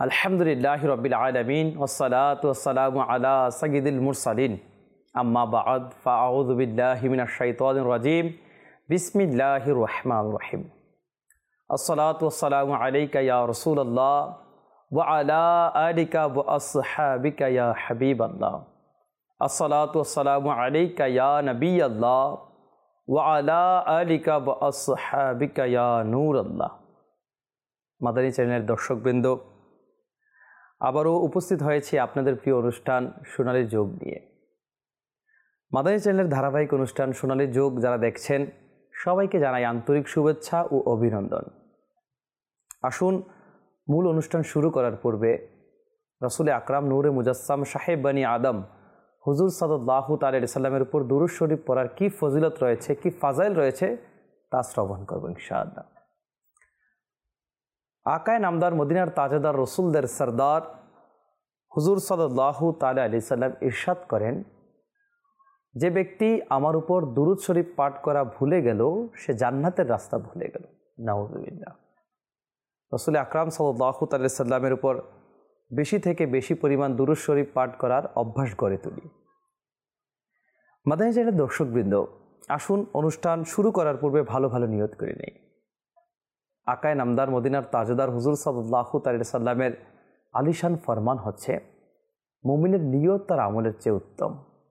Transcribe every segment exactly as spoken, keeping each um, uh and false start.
আলহামদুলিল্লাহি রাব্বিল আলামিন ওয়াসসালাতু ওয়াসসালামু আলা সাইয়্যিদিল মুরসালিন আম্মা বা'দ ফাআউযু বিল্লাহি মিনাশ শাইতানির রাজীম বিসমিল্লাহির রহমানির রহিম আসসালাতু ওয়াসসালামু আলাইকা ইয়া রাসূলুল্লাহ ওয়া আলা আলিকা ওয়া আসহাবিকা ইয়া হাবিবাল্লাহ আসসালাতু ওয়াসসালামু আলাইকা ইয়া নবিয়াল্লাহ ওয়া আলা আলিকা ওয়া আসহাবিকা ইয়া নূরাল্লাহ। মাদানী চ্যানেলের দর্শকবৃন্দ, আবারও উপস্থিত হয়েছি আপনাদের প্রিয় অনুষ্ঠান সোনালী যোগ নিয়ে। মাদানী চ্যানেলের ধারাবাহিক অনুষ্ঠান সোনালী যোগ যারা দেখছেন সবাইকে জানাই আন্তরিক শুভেচ্ছা ও অভিনন্দন। আসুন মূল অনুষ্ঠান শুরু করার পূর্বে রাসূল আকরাম নূরে মুজাসসাম সাহেব বানি আদম হুজুর সাল্লাল্লাহু তাআলা আলাইহি সাল্লামের উপর দুরূদ শরীফ পড়ার কি ফজিলত রয়েছে, কি ফাজাইল রয়েছে তা শ্রবণ করব ইনশাআল্লাহ। আকায় নামদার মদিনার তাজেদার রসুলদের সরদার হুজুর সাল্লাল্লাহু তাআলা আলাইহি সাল্লাম ইরশাদ করেন, যে ব্যক্তি আমার উপর দুরূদ শরীফ পাঠ করা ভুলে গেল সে জান্নাতের রাস্তা ভুলে গেল। নাউযুবিল্লাহ। রাসূল আকরাম সাল্লাল্লাহু তাআলা আলাইহি সাল্লামের উপর বেশি থেকে বেশি পরিমাণ দুরূদ শরীফ পাঠ করার অভ্যাস গড়ে তুলি। মাদানী চ্যানেলের দর্শকবৃন্দ, আসুন অনুষ্ঠান শুরু করার পূর্বে ভালো ভালো নিয়ত করে নেই। আকায় নামদার মদিনার তাজেদার হুজুর সাল্লাল্লাহু তাআলা আলাইহি সাল্লামের আলিশান ফরমান হচ্ছে, মুমিনের নিয়ত তার আমলের চেয়ে উত্তম।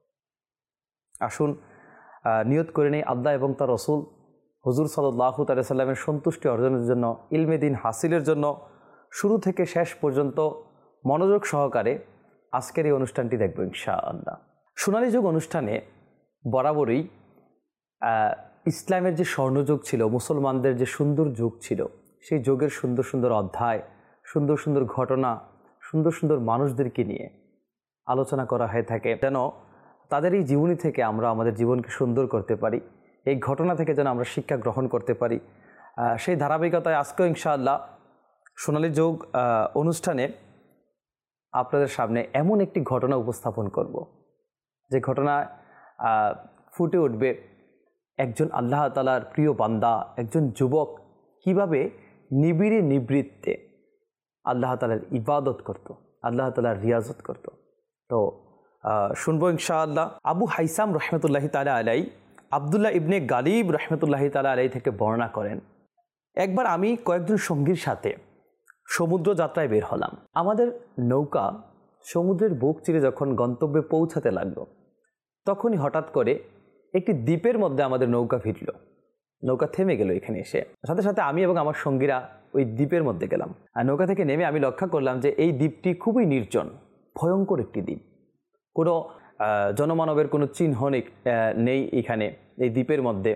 আসুন নিয়ত করে নেই আল্লাহ এবং তার রসুল হুজুর সাল্লাল্লাহু তাআলা আলাইহি সাল্লামের সন্তুষ্টি অর্জনের জন্য, ইলমে দ্বীন হাসিলের জন্য শুরু থেকে শেষ পর্যন্ত মনোযোগ সহকারে আজকের এই অনুষ্ঠানটি দেখব ইনশাআল্লাহ। সোনালী যুগ অনুষ্ঠানে বরাবরই ইসলামের যে স্বর্ণযুগ ছিল, মুসলমানদের যে সুন্দর যুগ ছিল, সেই যুগের সুন্দর সুন্দর অধ্যায়, সুন্দর সুন্দর ঘটনা, সুন্দর সুন্দর মানুষদেরকে নিয়ে আলোচনা করা হয়ে থাকে, যেন তাদের এই জীবনী থেকে আমরা আমাদের জীবনকে সুন্দর করতে পারি, এই ঘটনা থেকে যেন আমরা শিক্ষা গ্রহণ করতে পারি। সেই ধারাবাহিকতায় আজকেও ইনশাআল্লাহ সোনালী যুগ অনুষ্ঠানে আপনাদের সামনে এমন একটি ঘটনা উপস্থাপন করব, যে ঘটনা ফুটে উঠবে একজন আল্লাহ তাআলার প্রিয় বান্দা, একজন যুবক কিভাবে নিবিড়ে নিবৃত্তে আল্লাহ তাআলার ইবাদত করত, আল্লাহ তাআলার রিয়াজত করত। তো শুনবো ইনশাআল্লাহ। আবু হাইসাম রহমতুল্লাহি তাআলা আলাইহি আবদুল্লাহ ইবনে গালিব রহমতুল্লাহি তাআলা আলাইহি থেকে বর্ণনা করেন, একবার আমি কয়েকজন সঙ্গীর সাথে সমুদ্র যাত্রায় বের হলাম। আমাদের নৌকা সমুদ্রের বুক চিরে যখন গন্তব্যে পৌঁছাতে লাগলো, তখনই হঠাৎ করে একটি দ্বীপের মধ্যে আমাদের নৌকা ভিড়ল। নৌকা থেমে গেল এখানে এসে। সাথে সাথে আমি এবং আমার সঙ্গীরা ওই দ্বীপের মধ্যে গেলাম। আর নৌকা থেকে নেমে আমি লক্ষ্য করলাম যে এই দ্বীপটি খুবই নির্জন, ভয়ঙ্কর একটি দ্বীপ। কোনো জনমানবের কোনো চিহ্ন নেই এখানে, এই দ্বীপের মধ্যে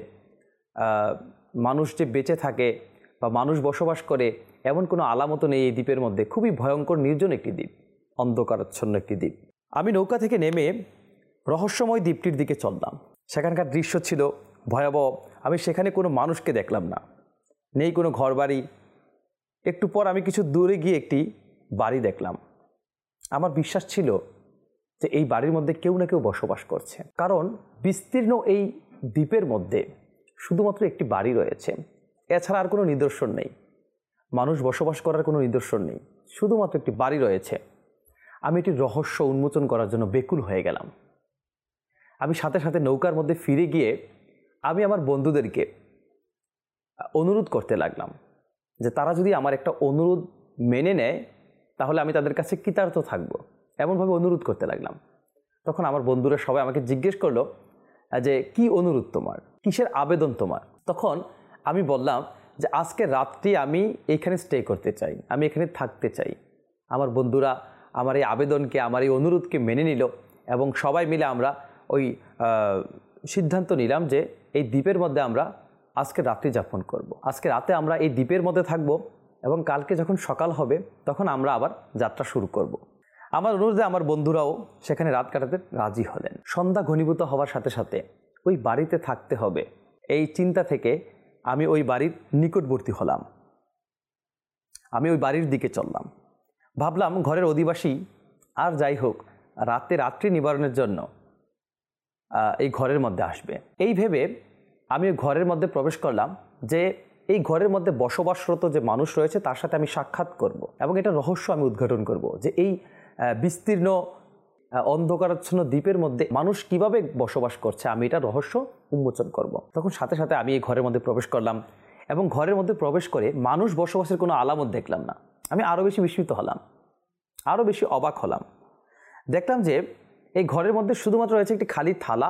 মানুষ যে বেঁচে থাকে বা মানুষ বসবাস করে এমন কোনো আলামতও নেই এই দ্বীপের মধ্যে। খুবই ভয়ঙ্কর নির্জন একটি দ্বীপ, অন্ধকারাচ্ছন্ন একটি দ্বীপ। আমি নৌকা থেকে নেমে রহস্যময় দ্বীপটির দিকে চললাম। সেখানকার দৃশ্য ছিল ভয়াবহ। আমি সেখানে কোনো মানুষকে দেখলাম না, নেই কোনো ঘরবাড়ি। একটু পর আমি কিছু দূরে গিয়ে একটি বাড়ি দেখলাম। আমার বিশ্বাস ছিল যে এই বাড়ির মধ্যে কেউ না কেউ বসবাস করছে, কারণ বিস্তীর্ণ এই দ্বীপের মধ্যে শুধুমাত্র একটি বাড়ি রয়েছে, এছাড়া আর কোনো নিদর্শন নেই। মানুষ বসবাস করার কোনো নিদর্শন নেই, শুধুমাত্র একটি বাড়ি রয়েছে। আমি এটি রহস্য উন্মোচন করার জন্য বেকুল হয়ে গেলাম। আমি সাথে সাথে নৌকার মধ্যে ফিরে গিয়ে আমি আমার বন্ধুদেরকে অনুরোধ করতে লাগলাম যে তারা যদি আমার একটা অনুরোধ মেনে নেয় তাহলে আমি তাদের কাছে কৃতার্থ থাকব, এমনভাবে অনুরোধ করতে লাগলাম। তখন আমার বন্ধুরা সবাই আমাকে জিজ্ঞেস করলো যে কি অনুরোধ তোমার, কিসের আবেদন তোমার? তখন আমি বললাম যে আজকে রাতটি আমি এইখানে স্টে করতে চাই, আমি এখানে থাকতে চাই। আমার বন্ধুরা আমার এই আবেদনকে, আমার এই অনুরোধকে মেনে নিল এবং সবাই মিলে আমরা ওই সিদ্ধান্ত নিলাম যে এই দ্বীপের মধ্যে আমরা আজকে রাত্রি যাপন করব। আজকে রাতে আমরা এই দ্বীপের মধ্যে থাকব এবং কালকে যখন সকাল হবে তখন আমরা আবার যাত্রা শুরু করব। আমার অনুরোধে আমার বন্ধুরাও সেখানে রাত কাটাতে রাজি হলেন। সন্ধ্যা ঘনীভূত হওয়ার সাথে সাথে ওই বাড়িতে থাকতে হবে এই চিন্তা থেকে আমি ওই বাড়ির নিকটবর্তী হলাম। আমি ওই বাড়ির দিকে চললাম। ভাবলাম ঘরের অধিবাসী আর যাই হোক রাতে রাত্রি নিবারণের জন্য এই ঘরের মধ্যে আসবে। এই ভেবে আমি ঘরের মধ্যে প্রবেশ করলাম যে এই ঘরের মধ্যে বসবাসরত যে মানুষ রয়েছে তার সাথে আমি সাক্ষাৎ করব এবং এটা রহস্য আমি উদ্ঘাটন করব যে এই বিস্তীর্ণ অন্ধকারাচ্ছন্ন দ্বীপের মধ্যে মানুষ কিভাবে বসবাস করছে, আমি এটা রহস্য উন্মোচন করব। তখন সাথে সাথে আমি এই ঘরের মধ্যে প্রবেশ করলাম এবং ঘরের মধ্যে প্রবেশ করে মানুষ বসবাসের কোনো আলামত দেখলাম না। আমি আরও বেশি বিস্মিত হলাম, আরও বেশি অবাক হলাম। দেখলাম যে এই ঘরের মধ্যে শুধুমাত্র রয়েছে একটি খালি থালা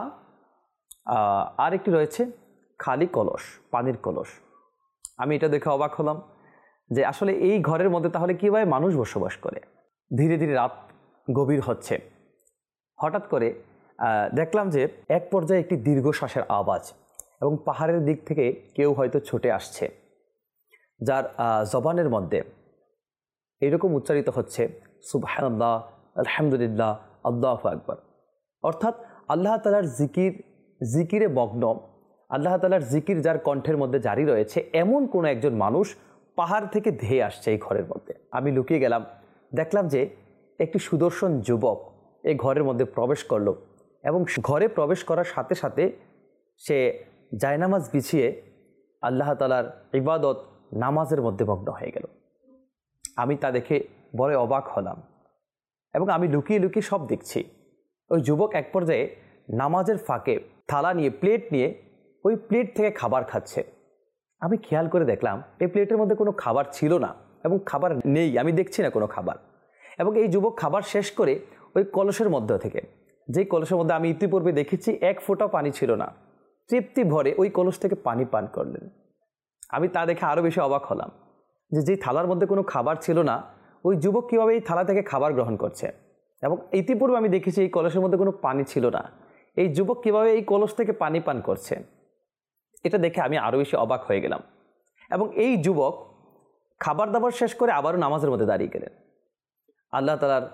আর একটি রয়েছে খালি কলস, পানির কলস। আমি এটা দেখে অবাক হলাম যে আসলে এই ঘরের মধ্যে তাহলে কীভাবে মানুষ বসবাস করে। ধীরে ধীরে রাত গভীর হচ্ছে। হঠাৎ করে দেখলাম যে এক পর্যায়ে একটি দীর্ঘশ্বাসের আওয়াজ এবং পাহাড়ের দিক থেকে কেউ হয়তো ছুটে আসছে, যার জবানের মধ্যে এরকম উচ্চারিত হচ্ছে সুবহানাল্লাহ, আলহামদুলিল্লাহ, আল্লাহু আকবার। অর্থাৎ আল্লাহ তাআলার জিকির জিকিরে মগ্ন, আল্লাহ তাআলার জিকির যার কণ্ঠের মধ্যে জারি রয়েছে এমন কোনো একজন মানুষ পাহাড় থেকে ধেয়ে আসছে এই ঘরের মধ্যে। আমি লুকিয়ে গেলাম, দেখলাম যে একটি সুদর্শন যুবক এই ঘরের মধ্যে প্রবেশ করলো এবং ঘরে প্রবেশ করার সাথে সাথে সে জায়নামাজ বিছিয়ে আল্লাহ তাআলার ইবাদত নামাজের মধ্যে মগ্ন হয়ে গেল। আমি তা দেখে বড় অবাক হলাম এবং আমি লুকিয়ে লুকিয়ে সব দেখছি। ওই যুবক এক পর্যায়ে নামাজের ফাঁকে থালা নিয়ে, প্লেট নিয়ে ওই প্লেট থেকে খাবার খাচ্ছে। আমি খেয়াল করে দেখলাম এই প্লেটের মধ্যে কোনো খাবার ছিল না এবং খাবার নেই, আমি দেখছি না কোনো খাবার। এবং এই যুবক খাবার শেষ করে ওই কলসের মধ্য থেকে, যেই কলসের মধ্যে আমি ইতিপূর্বে দেখেছি এক ফোঁটা পানি ছিল না, তৃপ্তি ভরে ওই কলস থেকে পানি পান করলেন। আমি তা দেখে আরও বেশি অবাক হলাম যে যেই থালার মধ্যে কোনো খাবার ছিল না ওই যুবক কীভাবে এই থালা থেকে খাবার গ্রহণ করছে। এবং ইতিপূর্বে আমি দেখেছি এই কলসের মধ্যে কোনো পানি ছিল না, এই যুবক কীভাবে এই কলস থেকে পানি পান করছে। এটা দেখে আমি আরও বেশি অবাক হয়ে গেলাম। এবং এই যুবক খাবার দাবার শেষ করে আবারও নামাজের মধ্যে দাঁড়িয়ে গেলেন। আল্লাহ তাআলার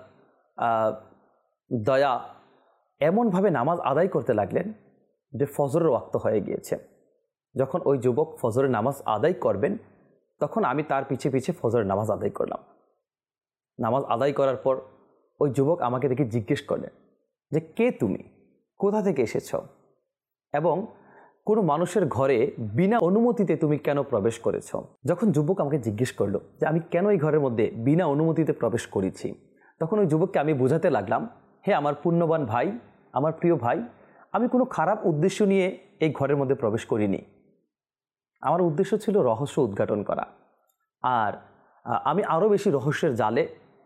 দয়া, এমনভাবে নামাজ আদায় করতে লাগলেন যে ফজরের ওয়াক্ত হয়ে গিয়েছে। যখন ওই যুবক ফজরের নামাজ আদায় করবেন তখন আমি তার পিছে পিছে ফজরের নামাজ আদায় করলাম। নামাজ আদায় করার পর ওই যুবক আমাকে দেখে জিজ্ঞেস করলেন যে কে তুমি, কোথা থেকে এসেছ এবং কোনো মানুষের ঘরে বিনা অনুমতিতে তুমি কেন প্রবেশ করেছ। যখন যুবক আমাকে জিজ্ঞেস করলো যে আমি কেন এই ঘরের মধ্যে বিনা অনুমতিতে প্রবেশ করেছি, তখন ওই যুবককে আমি বোঝাতে লাগলাম, হে আমার পুণ্যবান ভাই, আমার প্রিয় ভাই, আমি কোনো খারাপ উদ্দেশ্য নিয়ে এই ঘরের মধ্যে প্রবেশ করিনি। আমার উদ্দেশ্য ছিল রহস্য উদ্ঘাটন করা। আর আমি আরও বেশি রহস্যের জালে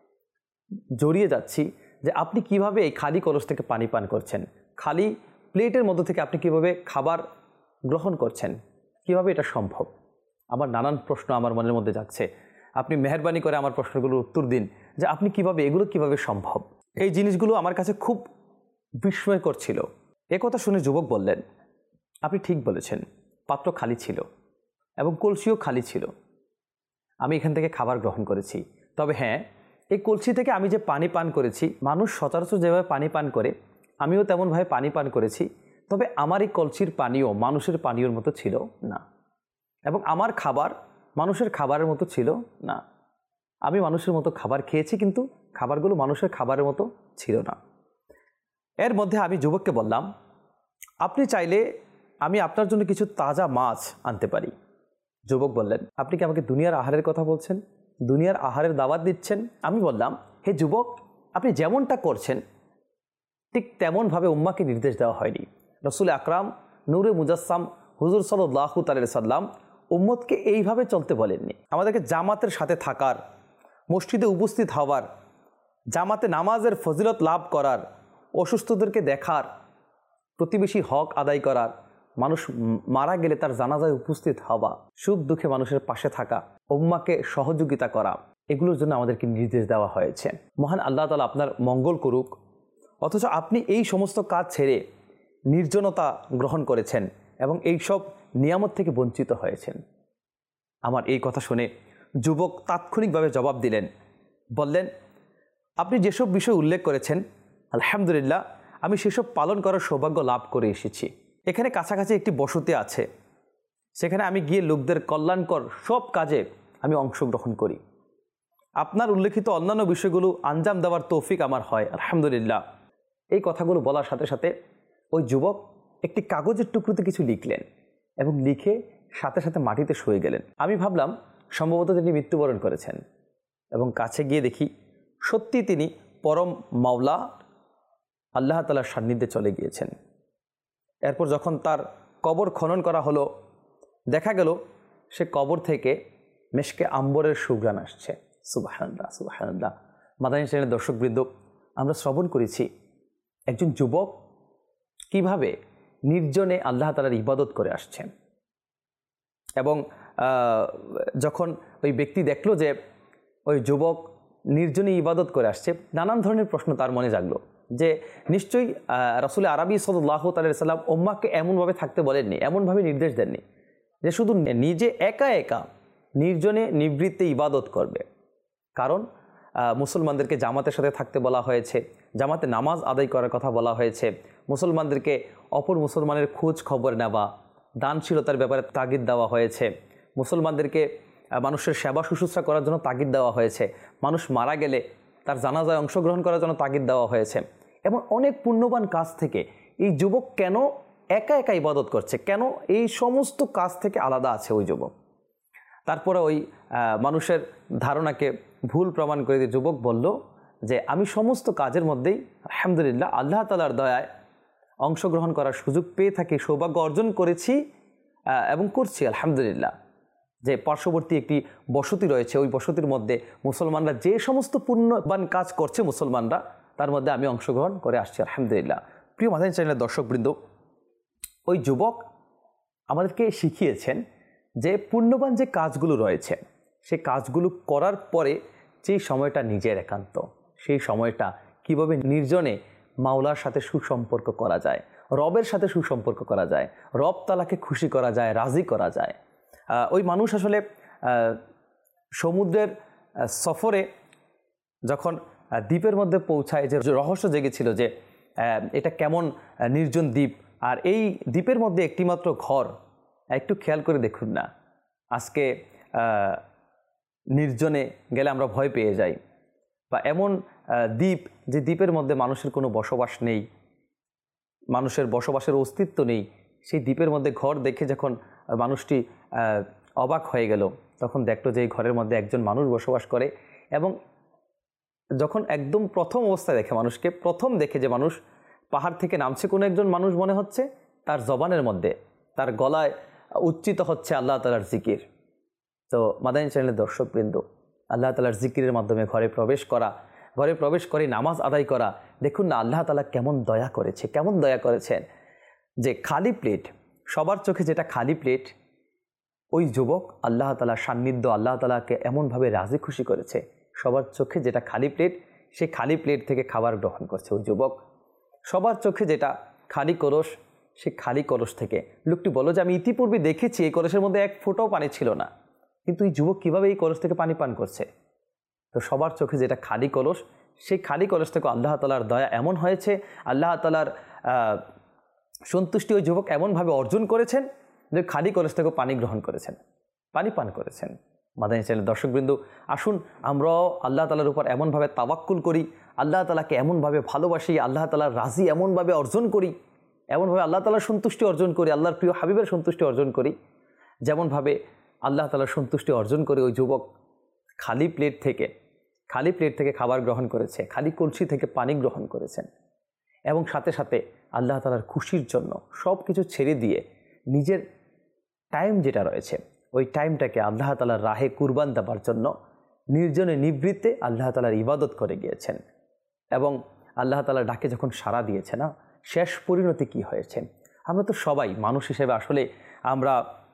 জড়িয়ে যাচ্ছি যে আপনি কিভাবে এই খালি কলস থেকে পানি পান করছেন, খালি প্লেটের মধ্য থেকে আপনি কিভাবে খাবার গ্রহণ করছেন, কিভাবে এটা সম্ভব। আমার নানান প্রশ্ন আমার মনের মধ্যে যাচ্ছে। আপনি মেহেরবানি করে আমার প্রশ্নগুলোর উত্তর দিন যে আপনি কিভাবে, এগুলো কিভাবে সম্ভব। এই জিনিসগুলো আমার কাছে খুব বিস্ময়কর ছিল। এ কথা শুনে যুবক বললেন, আপনি ঠিক বলেছেন, পাত্র খালি ছিল এবং কলসিও খালি ছিল। আমি এখান থেকে খাবার গ্রহণ করেছি। তবে হ্যাঁ, এই কলসি থেকে আমি যে পানি পান করেছি, মানুষ সচরাচর যেভাবে পানি পান করে আমিও তেমনভাবে পানি পান করেছি। তবে আমার এই কলসির পানীয় মানুষের পানীয়র মতো ছিল না এবং আমার খাবার মানুষের খাবারের মতো ছিল না। আমি মানুষের মতো খাবার খেয়েছি কিন্তু খাবারগুলো মানুষের খাবারের মতো ছিল না। এর মধ্যে আমি যুবককে বললাম, আপনি চাইলে আমি আপনার জন্য কিছু তাজা মাছ আনতে পারি। যুবক বললেন, আপনি কি আমাকে দুনিয়ার আহারের কথা বলছেন, দুনিয়ার আহারের দাওয়াত দিচ্ছেন? আমি বললাম, হে যুবক, আপনি যেমনটা করছেন ঠিক তেমনভাবে উম্মাকে নির্দেশ দেওয়া হয়নি। রসুল আকরাম নূরে মুজাসসাম হুজুর সাল্লাল্লাহু তাআলা সাল্লাম উম্মতকে এইভাবে চলতে বলেননি। আমাদেরকে জামাতের সাথে থাকার, মসজিদে উপস্থিত হওয়ার, জামাতে নামাজের ফজিলত লাভ করার, অসুস্থদেরকে দেখার, প্রতিবেশী হক আদায় করার, মানুষ মারা গেলে তার জানাজায় উপস্থিত হওয়া, সুখ দুঃখে মানুষের পাশে থাকা, উম্মাকে সহযোগিতা করা, এগুলোর জন্য আমাদেরকে নির্দেশ দেওয়া হয়েছে। মহান আল্লাহ তাআলা আপনার মঙ্গল করুক। অথচ আপনি এই সমস্ত কাজ ছেড়ে নির্জনতা গ্রহণ করেছেন এবং এই সব নিয়ামত থেকে বঞ্চিত হয়েছেন। আমার এই কথা শুনে যুবক তাৎক্ষণিকভাবে জবাব দিলেন, বললেন, আপনি যেসব বিষয় উল্লেখ করেছেন আলহামদুলিল্লাহ আমি সেসব পালন করার সৌভাগ্য লাভ করে এসেছি। এখানে কাছাকাছি একটি বসতি আছে, সেখানে আমি গিয়ে লোকদের কল্যাণকর সব কাজে আমি অংশগ্রহণ করি। আপনার উল্লেখিত অন্যান্য বিষয়গুলো আঞ্জাম দেওয়ার তৌফিক আমার হয় আলহামদুলিল্লাহ। এই কথাগুলো বলার সাথে সাথে ওই যুবক একটি কাগজের টুকরোতে কিছু লিখলেন এবং লিখে সাথে সাথে মাটিতে শুয়ে গেলেন। আমি ভাবলাম সম্ভবত তিনি মৃত্যুবরণ করেছেন, এবং কাছে গিয়ে দেখি সত্যি তিনি পরম মাওলা আল্লাহ তাআলার সান্নিধ্যে চলে গিয়েছেন। এরপর যখন তার কবর খনন করা হলো, দেখা গেল সে কবর থেকে মেশকে আম্বরের সুঘ্রাণ আসছে। সুবহানাল্লাহ, সুবহানাল্লাহ। মাদানী চ্যানেলের দর্শকবৃন্দ, আমরা শ্রবণ করেছি একজন যুবক কিভাবে নির্জনে আল্লাহ তাআলার ইবাদত করে আসছেন, এবং যখন ওই ব্যক্তি দেখলো যে ওই যুবক নির্জনে ইবাদত করে আসছে, নানান ধরনের প্রশ্ন তার মনে জাগলো যে নিশ্চয়ই রাসূল আরবি সাল্লাল্লাহু তাআলা সাল্লাম উম্মাহকে এমনভাবে থাকতে বলেননি, এমনভাবে নির্দেশ দেননি যে শুধু নিজে একা একা নির্জনে নিবৃত্তে ইবাদত করবে। কারণ মুসলমানদেরকে জামাতের সাথে থাকতে বলা হয়েছে, জামাতে নামাজ আদায় করার কথা বলা হয়েছে, মুসলমানদেরকে অপর মুসলমানের খোঁজ খবর নেওয়া, দানশীলতার ব্যাপারে তাগিদ দেওয়া হয়েছে, মুসলমানদেরকে মানুষের সেবা শুশ্রূষা করার জন্য তাগিদ দেওয়া হয়েছে, মানুষ মারা গেলে তার জানাজায় অংশগ্রহণ করার জন্য তাগিদ দেওয়া হয়েছে। এবং অনেক পুণ্যবান কাজ থেকে এই যুবক কেন একা একা ইবাদত করছে, কেন এই সমস্ত কাজ থেকে আলাদা আছে ওই যুবক? তারপরে ওই মানুষের ধারণাকে ভুল প্রমাণ করে দিয়ে যুবক বলল যে আমি সমস্ত কাজের মধ্যেই আলহামদুলিল্লাহ আল্লাহ তাআলার দয়ায় অংশগ্রহণ করার সুযোগ পেয়ে থাকি, সৌভাগ্য অর্জন করেছি এবং করছি আলহামদুলিল্লাহ। যে পার্শ্ববর্তী একটি বসতি রয়েছে, ওই বসতির মধ্যে মুসলমানরা যে সমস্ত পুণ্যবান কাজ করছে মুসলমানরা, তার মধ্যে আমি অংশগ্রহণ করে আসছি আলহামদুলিল্লাহ। প্রিয় মাদানী চ্যানেলের দর্শকবৃন্দ, ওই যুবক আমাদেরকে শিখিয়েছেন যে পুণ্যবান যে কাজগুলো রয়েছে সেই কাজগুলো করার পরে যেই সময়টা নিজের একান্ত, সেই সময়টা কিভাবে নির্জনে মাওলার সাথে সুসম্পর্ক করা যায়, রবের সাথে সুসম্পর্ক করা যায়, রব তাআলাকে খুশি করা যায়, রাজি করা যায়। ওই মানুষ আসলে সমুদ্রের সফরে যখন দ্বীপের মধ্যে পৌঁছায়, যে রহস্য জেগেছিল যে এটা কেমন নির্জন দ্বীপ, আর এই দ্বীপের মধ্যে একটিমাত্র ঘর। একটু খেয়াল করে দেখুন না, আজকে নির্জনে গেলে আমরা ভয় পেয়ে যাই, বা এমন দ্বীপ যে দ্বীপের মধ্যে মানুষের কোনো বসবাস নেই, মানুষের বসবাসের অস্তিত্ব নেই, সেই দ্বীপের মধ্যে ঘর দেখে যখন মানুষটি অবাক হয়ে গেল, তখন দেখলো যে এই ঘরের মধ্যে একজন মানুষ বসবাস করে। এবং যখন একদম প্রথম অবস্থায় দেখে মানুষকে, প্রথম দেখে যে মানুষ পাহাড় থেকে নামছে কোনো একজন মানুষ মনে হচ্ছে, তার জবানের মধ্যে, তার গলায় উচ্চিত হচ্ছে আল্লাহ তাআলার জিকির। তো মাদানী চ্যানেলের দর্শকবৃন্দ, আল্লাহ তাআলার জিকিরের মাধ্যমে ঘরে প্রবেশ করা, ঘরে প্রবেশ করে নামাজ আদায় করা, দেখুন না আল্লাহ তাআলা কেমন দয়া করেছে, কেমন দয়া করেছেন। যে খালি প্লেট, সবার চোখে যেটা খালি প্লেট, ওই যুবক আল্লাহ তাআলার সান্নিধ্য, আল্লাহ তাআলাকে এমনভাবে রাজি খুশি করেছে, সবার চোখে যেটা খালি প্লেট, সেই খালি প্লেট থেকে খাবার গ্রহণ করছে ওই যুবক। সবার চোখে যেটা খালি কলস, সেই খালি কলস থেকে লোকটি বলল যে আমি ইতিপূর্বে দেখেছি এই কলসের মধ্যে এক ফোঁটাও পানি ছিল না, কিন্তু এই যুবক কীভাবে এই কলস থেকে পানি পান করছে? তো সবার চোখে যেটা খালি কলস, সেই খালি কলস থেকে আল্লাহ তাআলার দয়া এমন হয়েছে, আল্লাহ তাআলার সন্তুষ্টি ওই যুবক এমনভাবে অর্জন করেছেন যে খালি কলস থেকে পানি গ্রহণ করেছেন, পানি পান করেছেন। মাদানী চ্যানেলের দর্শকবৃন্দ, আসুন আমরাও আল্লাহ তাআলার উপর এমনভাবে তাওয়াক্কুল করি, আল্লাহ তাআলাকে এমনভাবে ভালোবাসি, আল্লাহ তাআলার রাজি এমনভাবে অর্জন করি, এমনভাবে আল্লাহ তাআলার সন্তুষ্টি অর্জন করি, আল্লাহর প্রিয় হাবিবের সন্তুষ্টি অর্জন করি, যেমনভাবে আল্লাহ তাআলার সন্তুষ্টি অর্জন করে ওই যুবক খালি প্লেট থেকে খালি প্লেট থেকে খাবার গ্রহণ করেছে, খালি কলসি থেকে পানি গ্রহণ করেছেন, এবং সাথে সাথে আল্লাহ তাআলার খুশির জন্য সব কিছু ছেড়ে দিয়ে নিজের টাইম যেটা রয়েছে ওই টাইমটাকে আল্লাহ তাআলার রাহে কুরবান দেওয়ার জন্য নির্জনে নিবৃত্তে আল্লাহ তাআলার ইবাদত করে গিয়েছেন। এবং আল্লাহ তাআলার ডাকে যখন সাড়া দিয়েছে না, শেষ পরিণতি কি হয়েছে? আমরা তো সবাই মানুষ হিসেবে আসলে আমরা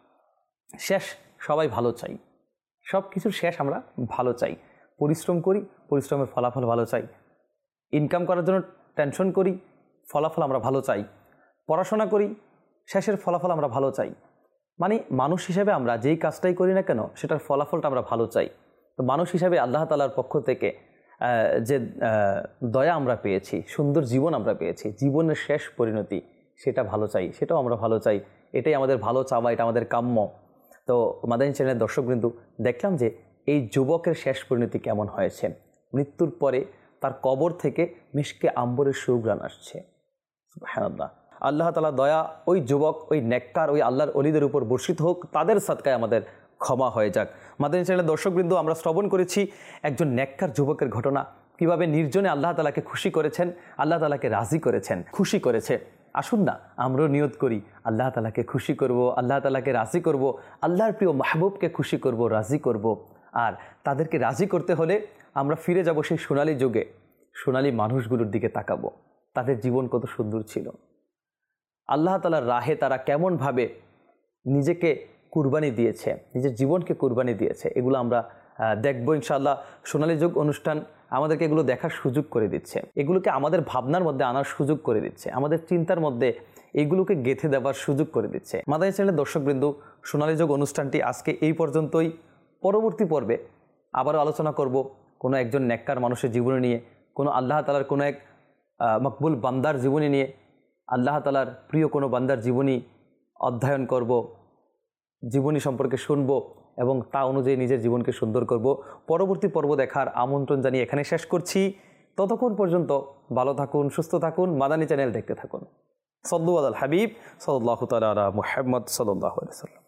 শেষ সবাই ভালো চাই, সব কিছুর শেষ আমরা ভালো চাই, পরিশ্রম করি, পরিশ্রমের ফলাফল ভালো চাই, ইনকাম করার জন্য টেনশন করি, ফলাফল আমরা ভালো চাই, পড়াশোনা করি, শেষের ফলাফল আমরা ভালো চাই। মানে মানুষ হিসেবে আমরা যেই কাজটাই করি না কেন সেটার ফলাফলটা আমরা ভালো চাই। তো মানুষ হিসেবে আল্লাহ তাআলার পক্ষ থেকে যে দয়া আমরা পেয়েছি, সুন্দর জীবন আমরা পেয়েছি, জীবনের শেষ পরিণতি সেটা ভালো চাই, সেটাও আমরা ভালো চাই, এটাই আমাদের ভালো চাওয়া, এটা আমাদের কাম্য। তো মাদানী চ্যানেলের দর্শকবৃন্দ, দেখলাম যে এই যুবকের শেষ পরিণতি কেমন হয়েছে। মৃত্যুর পরে তার কবর থেকে মিশকে আম্বরের সুঘ্রাণ আসছে। সুবহানাল্লাহ। আল্লাহ তাআলা দয়া ওই যুবক, ওই নেককার, ওই আল্লাহর অলিদের উপর বর্ষিত হোক, তাদের সাদকায় আমাদের ক্ষমা হয়ে যাক। মাদানী চ্যানেলের দর্শকবৃন্দ, আমরা শ্রবণ করেছি একজন নেককার যুবকের ঘটনা, কিভাবে নির্জনে আল্লাহ তাআলাকে খুশি করেছেন, আল্লাহ তাআলাকে রাজি করেছেন, খুশি করেছে। আসুন না আমরাও নিয়ত করি আল্লাহ তাআলাকে খুশি করব, আল্লাহ তাআলাকে রাজি করব, আল্লাহর প্রিয় মাহবুবকে খুশি করব, রাজি করব। আর তাদেরকে রাজি করতে হলে আমরা ফিরে যাব সেই সোনালী যুগে, সোনালী মানুষগুলোর দিকে তাকাবো। তাদের জীবন কত সুন্দর ছিল, আল্লাহ তাআলার রাহে তারা কেমনভাবে নিজেকে কুরবানি দিয়েছে, নিজের জীবনকে কুরবানি দিয়েছে, এগুলো আমরা দেখবো ইনশাআল্লাহ। সোনালী যুগ অনুষ্ঠান আমাদেরকে এগুলো দেখার সুযোগ করে দিচ্ছে, এগুলোকে আমাদের ভাবনার মধ্যে আনার সুযোগ করে দিচ্ছে, আমাদের চিন্তার মধ্যে এগুলোকে গেঁথে দেওয়ার সুযোগ করে দিচ্ছে। মাদানী চ্যানেলের দর্শকবৃন্দ, সোনালী যুগ অনুষ্ঠানটি আজকে এই পর্যন্তই। পরবর্তী পর্বে আবারও আলোচনা করব কোনো একজন নেককার মানুষের জীবনী নিয়ে, কোনো আল্লাহ তাআলার কোনো এক মকবুল বান্দার জীবনী নিয়ে, আল্লাহ তাআলার প্রিয় কোনো বান্দার জীবনী অধ্যয়ন করব, জীবনী সম্পর্কে শুনব এবং তা অনুযায়ী নিজের জীবনকে সুন্দর করব। পরবর্তী পর্ব দেখার আমন্ত্রণ জানিয়ে এখানে শেষ করছি। ততক্ষণ পর্যন্ত ভালো থাকুন, সুস্থ থাকুন, মাদানী চ্যানেল দেখতে থাকুন। সাল্লু আলাল হাবিব সাল্লাল্লাহু তাআলা আলা মুহাম্মদ সাল্লাল্লাহু আলাইহি ওয়াসাল্লাম।